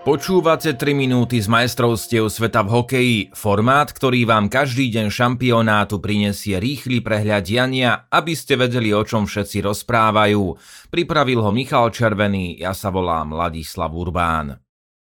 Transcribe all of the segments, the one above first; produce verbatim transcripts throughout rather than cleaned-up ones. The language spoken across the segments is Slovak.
Počúvate tri minúty z majstrovstiev sveta v hokeji, formát, ktorý vám každý deň šampionátu prinesie rýchly prehľad diania, aby ste vedeli, o čom všetci rozprávajú. Pripravil ho Michal Červený, ja sa volám Ladislav Urbán.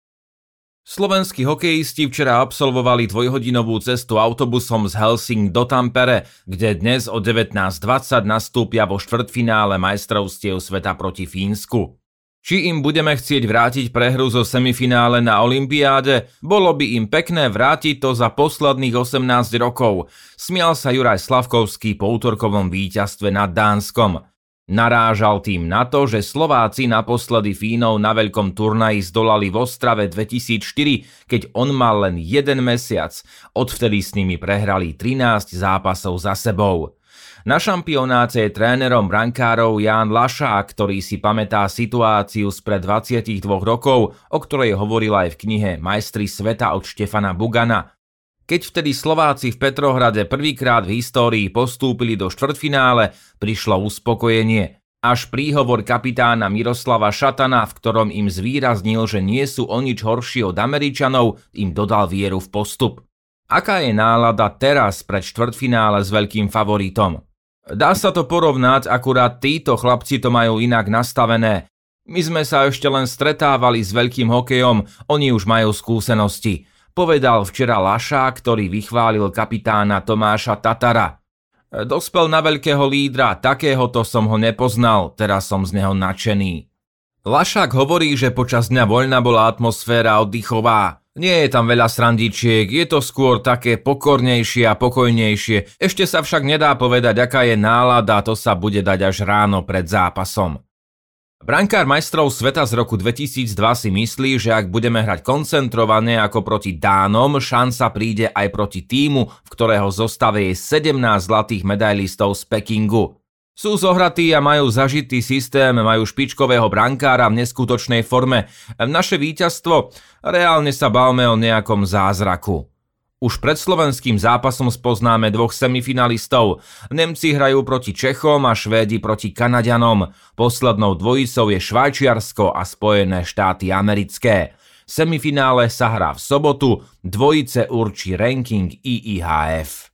Slovenskí hokejisti včera absolvovali dvojhodinovú cestu autobusom z Helsing do Tampere, kde dnes o devätnásť dvadsať nastúpia vo štvrťfinále majstrovstiev sveta proti Fínsku. Či im budeme chcieť vrátiť prehru zo semifinále na olympiáde? Bolo by im pekné vrátiť to za posledných osemnásť rokov. Smial sa Juraj Slavkovský po útorkovom víťazstve nad Dánskom. Narážal tým na to, že Slováci naposledy Fínov na veľkom turnaji zdolali v Ostrave dvetisícštyri, keď on mal len jeden mesiac. Odvtedy s nimi prehrali trinásť zápasov za sebou. Na šampionáte je trénerom brankárov Ján Lašák, ktorý si pamätá situáciu spred dvadsaťdva rokov, o ktorej hovoril aj v knihe Majstri sveta od Štefana Bugana. Keď vtedy Slováci v Petrohrade prvýkrát v histórii postúpili do štvrťfinále, prišlo uspokojenie. Až príhovor kapitána Miroslava Šatana, v ktorom im zvýraznil, že nie sú o nič horší od Američanov, im dodal vieru v postup. Aká je nálada teraz pred štvrťfinále s veľkým favoritom? Dá sa to porovnať, akurát títo chlapci to majú inak nastavené. My sme sa ešte len stretávali s veľkým hokejom, oni už majú skúsenosti. Povedal včera Lašák, ktorý vychválil kapitána Tomáša Tatara. Dospel na veľkého lídra, takéhoto som ho nepoznal, teraz som z neho nadšený. Lašák hovorí, že počas dňa voľna bola atmosféra oddychová. Nie je tam veľa srandičiek, je to skôr také pokornejšie a pokojnejšie. Ešte sa však nedá povedať, aká je nálada, to sa bude dať až ráno pred zápasom. Brankár majstrov sveta z roku dvetisícdva si myslí, že ak budeme hrať koncentrovane ako proti Dánom, šanca príde aj proti tímu, v ktorého zostave je sedemnásť zlatých medailistov z Pekingu. Sú zohratí a majú zažitý systém, majú špičkového brankára v neskutočnej forme. Naše víťazstvo? Reálne sa bavme o nejakom zázraku. Už pred slovenským zápasom spoznáme dvoch semifinalistov. Nemci hrajú proti Čechom a Švédi proti Kanaďanom. Poslednou dvojicou je Švajčiarsko a Spojené štáty americké. Semifinále sa hrá v sobotu, dvojice určí ranking í í há ef.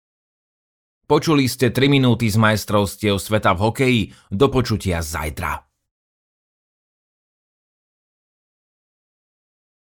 Počuli ste tri minúty z majstrovstiev sveta v hokeji, do počutia zajtra.